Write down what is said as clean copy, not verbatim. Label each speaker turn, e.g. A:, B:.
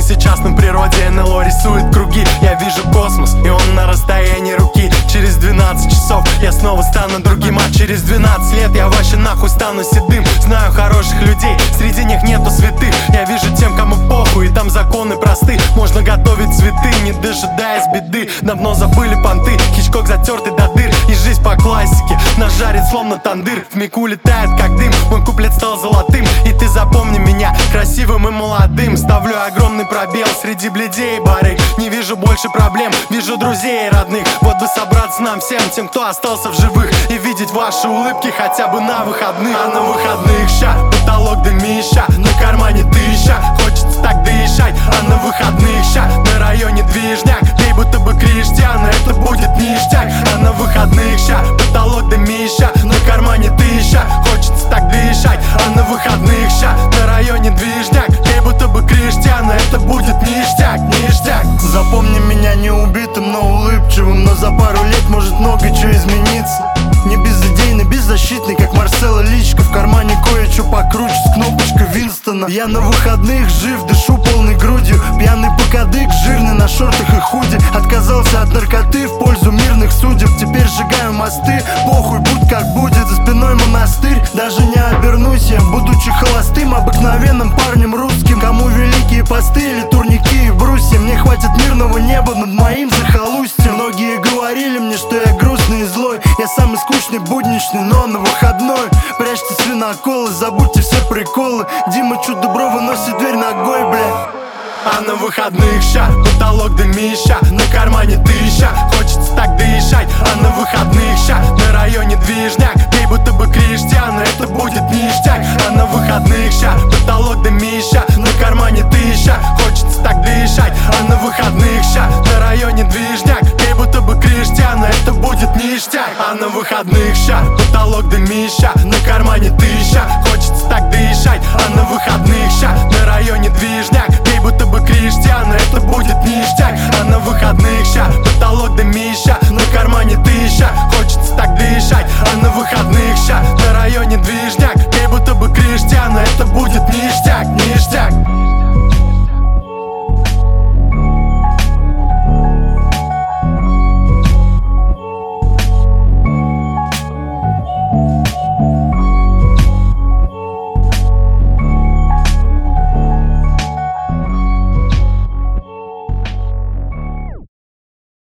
A: сейчас на природе, НЛО рисует круги. Я вижу космос, и он на расстоянии руки. Через 12 часов я снова стану другим, а через 12 лет я вообще нахуй стану седым. Знаю хороших людей, среди них нету святых. Я вижу тем, кому похуй, и там законы просты. Можно готовить цветы, не дожидаясь беды. Давно забыли понты, Хичкок затертый до дыр. И жизнь по классике нас жарит словно тандыр. Вмиг улетает как дым, мой куплет стал золотым. И ты запомни меня красивым и молодым. Ставлю огромный пробел среди бледей и барыг. Не вижу больше проблем, вижу друзей и родных. Вот бы собраться нам всем, тем, кто остался в живых, и видеть ваши улыбки хотя бы на выходных. А на выходных ща потолок дымища, на кармане тысяча, хочется так дышать. А на выходных ща на районе движняк, пей будто бы Криштиан, это будет ништяк. А на выходных ща потолок дымища, на кармане тысяча, хочется так дышать. А на выходных ща на районе движняк, пей будто бы Криштиан, это будет ништяк, ништяк.
B: Запомни меня не убитым, но улыбчивым. Но за пару лет может много чего измениться. Не безыдейный, беззащитный, как Марсело Личко. В кармане кое-что покруче, с кнопочкой Винстона. Я на выходных жив, дышу полной грудью. Пьяный покадык, жирный на шортах и худи. Отказался от наркоты в пользу мирных судеб. Теперь сжигаю мосты, похуй, будь как будет. За спиной монастырь, даже не обернусь я, будучи холостым, обыкновенным парнем русским. Кому великие посты или турники и брусья. Мне хватит мирного неба над моим захолустьем. Многие говорили мне, что я грустный и злой. Я самый скучный, будничный, но на выходной. Прячьте свиноколы, забудьте все приколы. Дима Чудо-бро выносит дверь ногой, бля.
A: А на выходных ща потолок дымища, на кармане тысяча, хочется так дышать. А на выходных ща на районе движняк, пей будто бы Криштиан, это будет ништяк. А на выходных ща потолок дымища, на кармане тысяча, хочется так дышать. А на выходных ща на районе движняк, пей будто бы Криштиан, это будет ништяк. А на выходных ща потолок дымища, на кармане тысяча,